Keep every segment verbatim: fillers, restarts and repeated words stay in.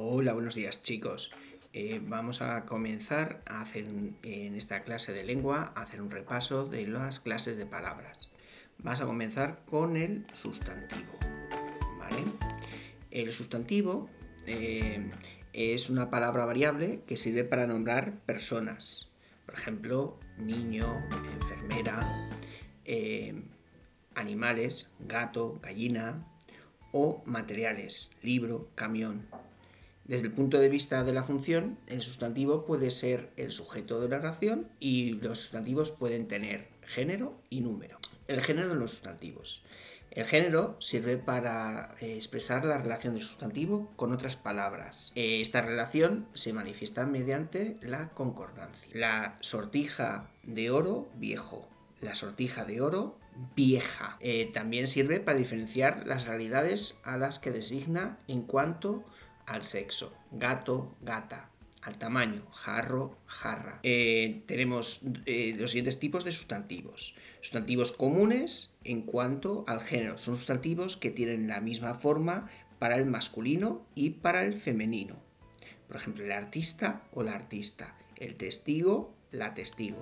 Hola, buenos días, chicos. Eh, vamos a comenzar a hacer en esta clase de lengua a hacer un repaso de las clases de palabras. Vas a comenzar con el sustantivo, ¿vale? El sustantivo eh, es una palabra variable que sirve para nombrar personas. Por ejemplo, niño, enfermera, eh, animales, gato, gallina, o materiales, libro, camión. Desde el punto de vista de la función, el sustantivo puede ser el sujeto de la oración y los sustantivos pueden tener género y número. El género de los sustantivos. El género sirve para expresar la relación del sustantivo con otras palabras. Esta relación se manifiesta mediante la concordancia. La sortija de oro, viejo. La sortija de oro, vieja. Eh, también sirve para diferenciar las realidades a las que designa en cuanto al sexo. Gato, gata. Al tamaño, jarro, jarra. Eh, tenemos eh, los siguientes tipos de sustantivos. Sustantivos comunes en cuanto al género. Son sustantivos que tienen la misma forma para el masculino y para el femenino. Por ejemplo, el artista o la artista. El testigo, la testigo.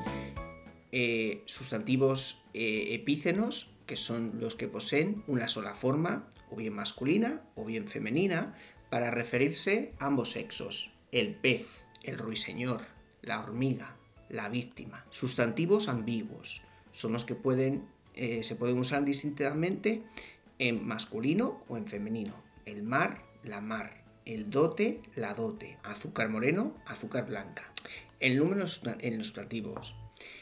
Eh, sustantivos eh, epícenos, que son los que poseen una sola forma, o bien masculina o bien femenina, para referirse a ambos sexos. El pez, el ruiseñor, la hormiga, la víctima. Sustantivos ambiguos son los que pueden, eh, se pueden usar distintamente en masculino o en femenino. El mar, la mar. El dote, la dote. Azúcar moreno, azúcar blanca. El número en los sustantivos.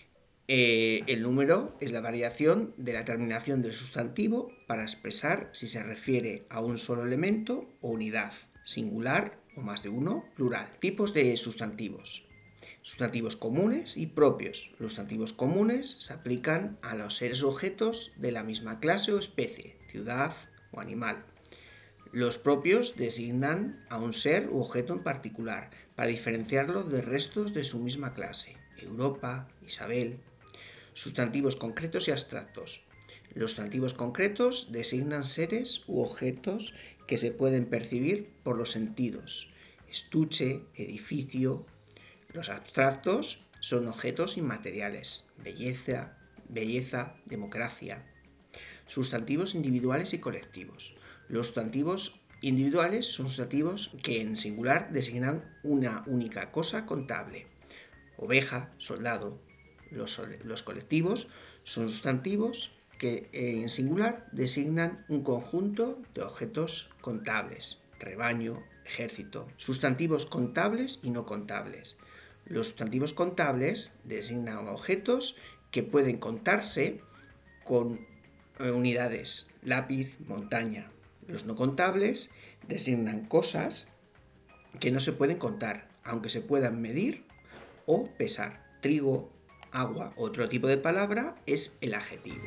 Eh, el número es la variación de la terminación del sustantivo para expresar si se refiere a un solo elemento o unidad, singular o más de uno, plural. Tipos de sustantivos. Sustantivos comunes y propios. Los sustantivos comunes se aplican a los seres o objetos de la misma clase o especie, ciudad o animal. Los propios designan a un ser u objeto en particular para diferenciarlo de restos de su misma clase. Europa, Isabel. Sustantivos concretos y abstractos. Los sustantivos concretos designan seres u objetos que se pueden percibir por los sentidos. Estuche, edificio. Los abstractos son objetos inmateriales. Belleza, belleza, democracia. Sustantivos individuales y colectivos. Los sustantivos individuales son sustantivos que en singular designan una única cosa contable. Oveja, soldado. Los, los colectivos son sustantivos que en singular designan un conjunto de objetos contables. Rebaño, ejército. Sustantivos contables y no contables. Los sustantivos contables designan objetos que pueden contarse con unidades. Lápiz, montaña. Los no contables designan cosas que no se pueden contar, aunque se puedan medir o pesar. Trigo, agua. Otro tipo de palabra es el adjetivo.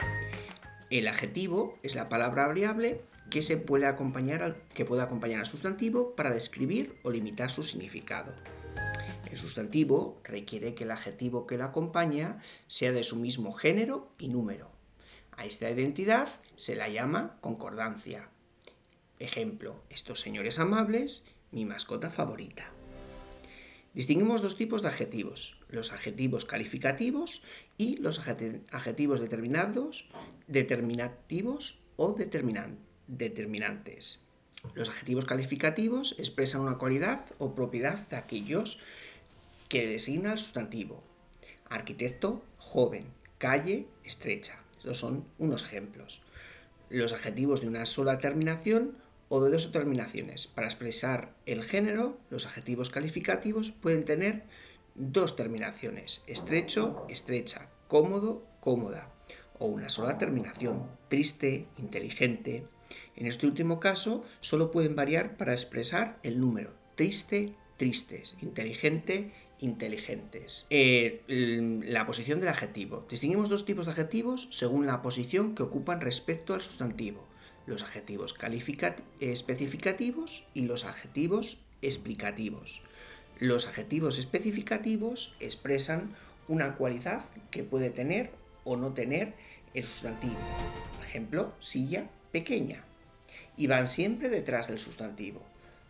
El adjetivo es la palabra variable que, se puede acompañar al, que puede acompañar al sustantivo para describir o limitar su significado. El sustantivo requiere que el adjetivo que lo acompaña sea de su mismo género y número. A esta identidad se la llama concordancia. Ejemplo, estos señores amables, mi mascota favorita. Distinguimos dos tipos de adjetivos, los adjetivos calificativos y los adjetivos determinados, determinativos o determinan, determinantes. Los adjetivos calificativos expresan una cualidad o propiedad de aquellos que designa el sustantivo. Arquitecto, joven, calle, estrecha. Estos son unos ejemplos. Los adjetivos de una sola terminación o de dos terminaciones. Para expresar el género, los adjetivos calificativos pueden tener dos terminaciones, estrecho, estrecha, cómodo, cómoda, o una sola terminación, triste, inteligente. En este último caso, solo pueden variar para expresar el número, triste, tristes, inteligente, inteligentes. Eh, la posición del adjetivo. Distinguimos dos tipos de adjetivos según la posición que ocupan respecto al sustantivo. Los adjetivos especificativos y los adjetivos explicativos. Los adjetivos especificativos expresan una cualidad que puede tener o no tener el sustantivo. Por ejemplo, silla, pequeña. Y van siempre detrás del sustantivo.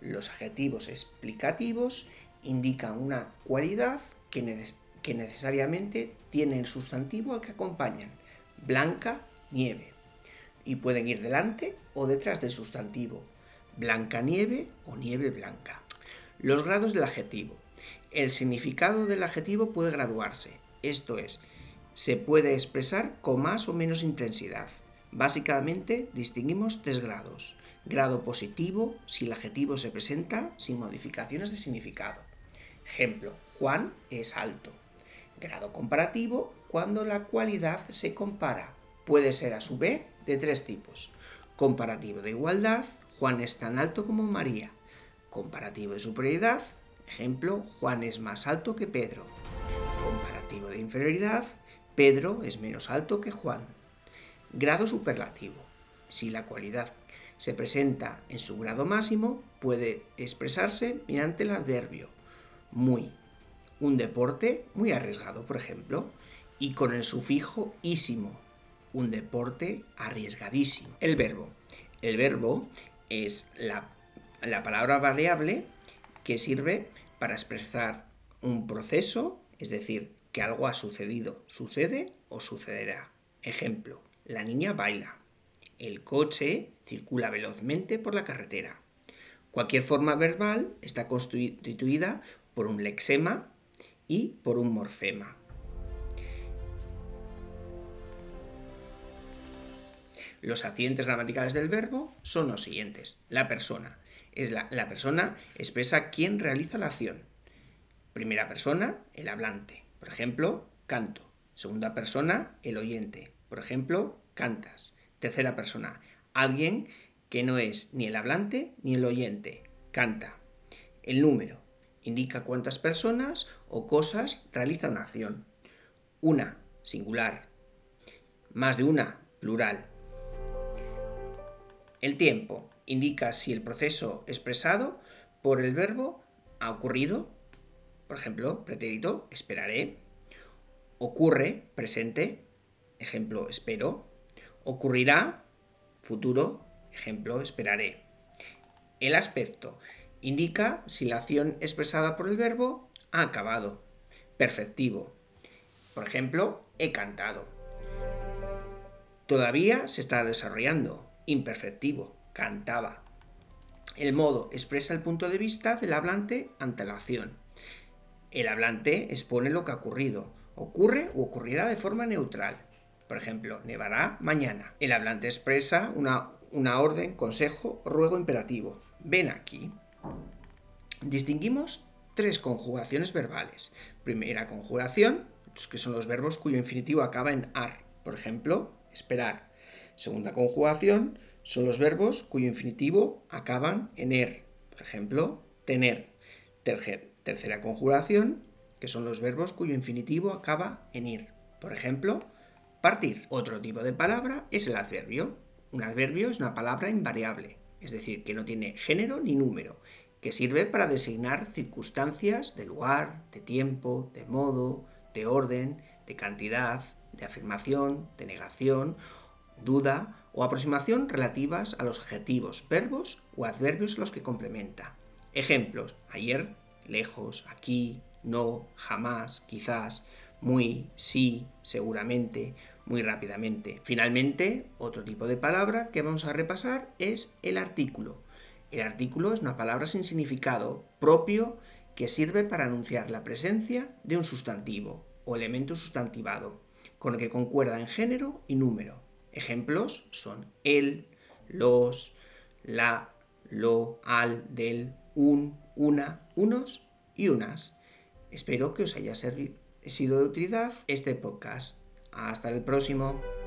Los adjetivos explicativos indican una cualidad que, neces- que necesariamente tiene el sustantivo al que acompañan. Blanca, nieve. Y pueden ir delante o detrás del sustantivo. Blanca nieve o nieve blanca. Los grados del adjetivo. El significado del adjetivo puede graduarse, esto es, se puede expresar con más o menos intensidad. Básicamente distinguimos tres grados. Grado positivo, si el adjetivo se presenta sin modificaciones de significado. Ejemplo, Juan es alto. Grado comparativo, cuando la cualidad se compara. Puede ser a su vez de tres tipos. Comparativo de igualdad, Juan es tan alto como María. Comparativo de superioridad, ejemplo, Juan es más alto que Pedro. Comparativo de inferioridad, Pedro es menos alto que Juan. Grado superlativo. Si la cualidad se presenta en su grado máximo, puede expresarse mediante el adverbio muy. Un deporte muy arriesgado, por ejemplo, y con el sufijo ísimo. Un deporte arriesgadísimo. El verbo. El verbo es la, la palabra variable que sirve para expresar un proceso, es decir, que algo ha sucedido, sucede o sucederá. Ejemplo, la niña baila. El coche circula velozmente por la carretera. Cualquier forma verbal está constituida por un lexema y por un morfema. Los accidentes gramaticales del verbo son los siguientes. La persona. Es la, la persona expresa quién realiza la acción. Primera persona, el hablante. Por ejemplo, canto. Segunda persona, el oyente. Por ejemplo, cantas. Tercera persona, alguien que no es ni el hablante ni el oyente. Canta. El número. Indica cuántas personas o cosas realizan una acción. Una, singular. Más de una, plural. El tiempo indica si el proceso expresado por el verbo ha ocurrido. Por ejemplo, pretérito, esperaré. Ocurre, presente. Ejemplo, espero. Ocurrirá, futuro. Ejemplo, esperaré. El aspecto indica si la acción expresada por el verbo ha acabado. Perfectivo. Por ejemplo, he cantado. Todavía se está desarrollando. Imperfectivo. Cantaba. El modo expresa el punto de vista del hablante ante la acción. El hablante expone lo que ha ocurrido. Ocurre o ocurrirá de forma neutral. Por ejemplo, nevará mañana. El hablante expresa una, una orden, consejo, ruego imperativo. Ven aquí. Distinguimos tres conjugaciones verbales. Primera conjugación, que son los verbos cuyo infinitivo acaba en ar. Por ejemplo, esperar. Segunda conjugación son los verbos cuyo infinitivo acaban en er. Por ejemplo, tener. Tercer, tercera conjugación, que son los verbos cuyo infinitivo acaba en ir. Por ejemplo, partir. Otro tipo de palabra es el adverbio. Un adverbio es una palabra invariable, es decir, que no tiene género ni número, que sirve para designar circunstancias de lugar, de tiempo, de modo, de orden, de cantidad, de afirmación, de negación, duda o aproximación relativas a los adjetivos, verbos o adverbios a los que complementa. Ejemplos: ayer, lejos, aquí, no, jamás, quizás, muy, sí, seguramente, muy rápidamente. Finalmente, otro tipo de palabra que vamos a repasar es el artículo. El artículo es una palabra sin significado propio que sirve para anunciar la presencia de un sustantivo o elemento sustantivado, con el que concuerda en género y número. Ejemplos son el, los, la, lo, al, del, un, una, unos y unas. Espero que os haya servido, sido de utilidad este podcast. Hasta el próximo.